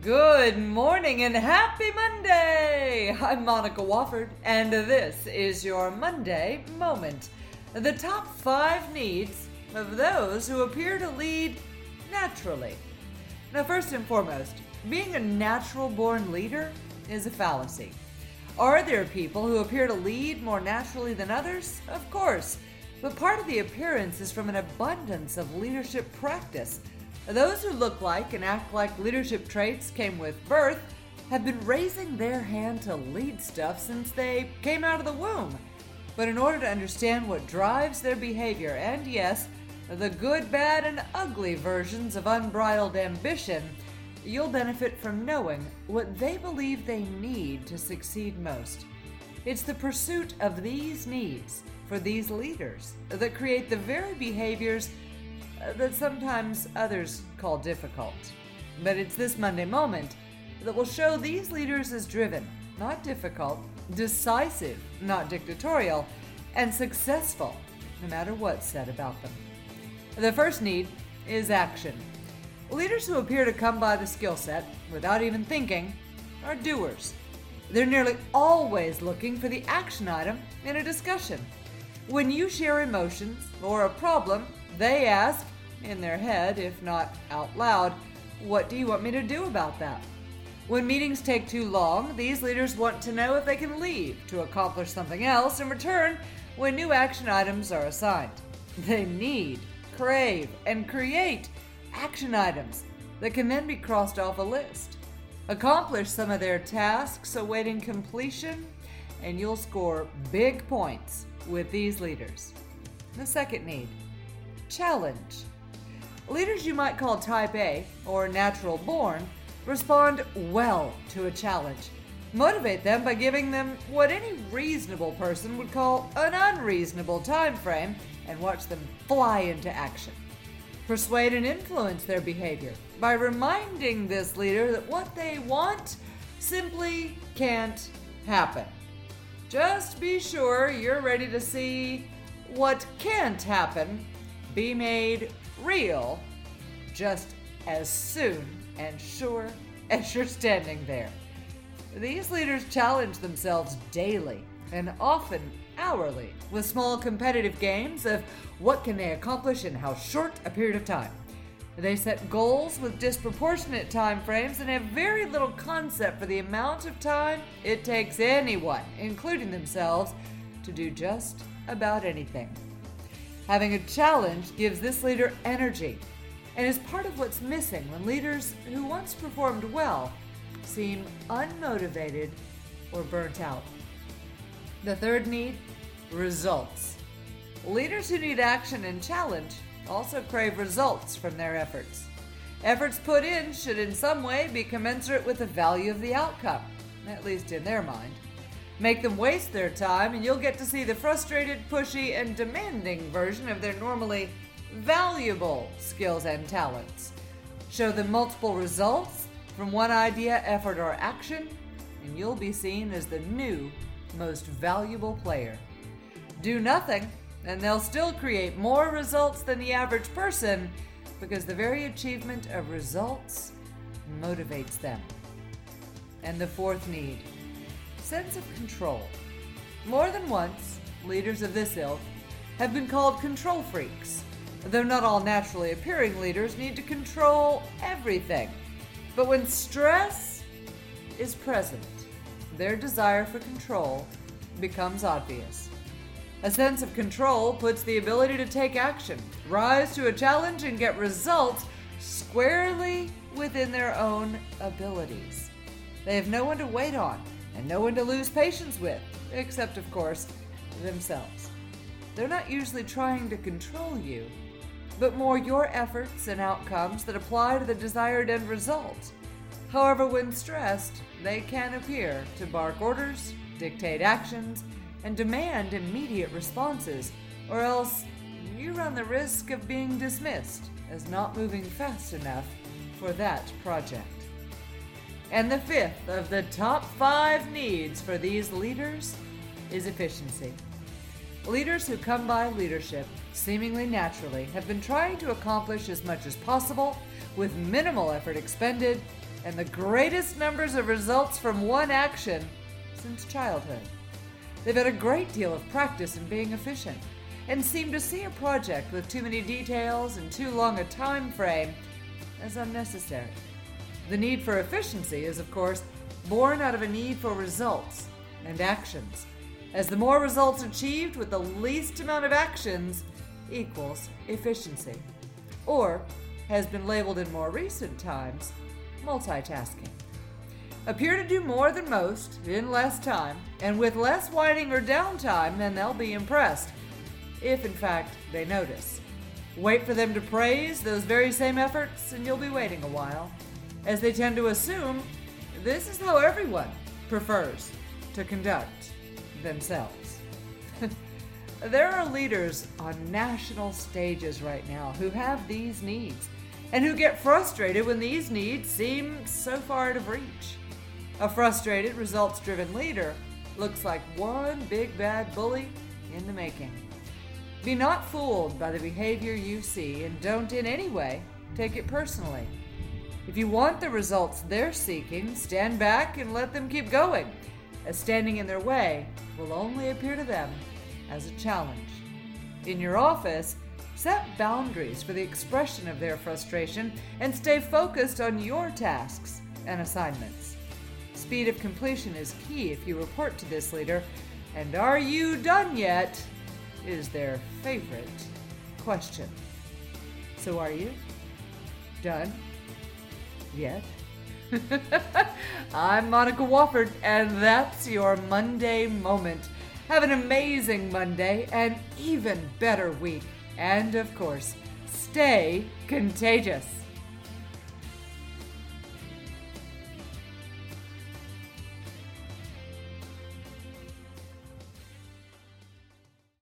Good morning and happy Monday! I'm Monica Wofford, and this is your Monday Moment. The top 5 needs of those who appear to lead naturally. Now, first and foremost, being a natural-born leader is a fallacy. Are there people who appear to lead more naturally than others? Of course, but part of the appearance is from an abundance of leadership practice. Those who look like and act like leadership traits came with birth have been raising their hand to lead stuff since they came out of the womb. But in order to understand what drives their behavior, and yes, the good, bad, and ugly versions of unbridled ambition, you'll benefit from knowing what they believe they need to succeed most. It's the pursuit of these needs for these leaders that create the very behaviors that sometimes others call difficult. But it's this Monday Moment that will show these leaders as driven, not difficult, decisive, not dictatorial, and successful, no matter what's said about them. The first need is action. Leaders who appear to come by the skill set without even thinking are doers. They're nearly always looking for the action item in a discussion. When you share emotions or a problem, they ask, in their head, if not out loud, what do you want me to do about that? When meetings take too long, these leaders want to know if they can leave to accomplish something else in return when new action items are assigned. They need, crave, and create action items that can then be crossed off a list. Accomplish some of their tasks awaiting completion, and you'll score big points with these leaders. The second need, challenge. Leaders you might call type A or natural born respond well to a challenge. Motivate them by giving them what any reasonable person would call an unreasonable time frame and watch them fly into action. Persuade and influence their behavior by reminding this leader that what they want simply can't happen. Just be sure you're ready to see what can't happen be made real just as soon and sure as you're standing there. These leaders challenge themselves daily and often hourly with small competitive games of what can they accomplish in how short a period of time. They set goals with disproportionate time frames and have very little concept for the amount of time it takes anyone, including themselves, to do just about anything. Having a challenge gives this leader energy and is part of what's missing when leaders who once performed well seem unmotivated or burnt out. The third need, results. Leaders who need action and challenge also crave results from their efforts. Efforts put in should in some way be commensurate with the value of the outcome, at least in their mind. Make them waste their time and you'll get to see the frustrated, pushy, and demanding version of their normally valuable skills and talents. Show them multiple results from one idea, effort, or action, and you'll be seen as the new, most valuable player. Do nothing, and they'll still create more results than the average person because the very achievement of results motivates them. And the fourth need, sense of control. More than once, leaders of this ilk have been called control freaks. Though not all naturally appearing leaders need to control everything. But when stress is present, their desire for control becomes obvious. A sense of control puts the ability to take action, rise to a challenge, and get results squarely within their own abilities. They have no one to wait on and no one to lose patience with, except, of course, themselves. They're not usually trying to control you, but more your efforts and outcomes that apply to the desired end result. However, when stressed, they can appear to bark orders, dictate actions, and demand immediate responses, or else you run the risk of being dismissed as not moving fast enough for that project. And the fifth of the top 5 needs for these leaders is efficiency. Leaders who come by leadership seemingly naturally have been trying to accomplish as much as possible with minimal effort expended and the greatest numbers of results from one action since childhood. They've had a great deal of practice in being efficient and seem to see a project with too many details and too long a time frame as unnecessary. The need for efficiency is, of course, born out of a need for results and actions, as the more results achieved with the least amount of actions equals efficiency, or has been labeled in more recent times multitasking. Appear to do more than most in less time and with less whining or downtime, then they'll be impressed, if in fact they notice. Wait for them to praise those very same efforts and you'll be waiting a while, as they tend to assume this is how everyone prefers to conduct themselves. There are leaders on national stages right now who have these needs and who get frustrated when these needs seem so far out of reach. A frustrated, results-driven leader looks like one big bad bully in the making. Be not fooled by the behavior you see and don't in any way take it personally. If you want the results they're seeking, stand back and let them keep going, as standing in their way will only appear to them as a challenge. In your office, set boundaries for the expression of their frustration and stay focused on your tasks and assignments. Speed of completion is key if you report to this leader, and "Are you done yet?" is their favorite question. So are you done yet? I'm Monica Wofford, and that's your Monday Moment. Have an amazing Monday, an even better week, and of course, stay contagious.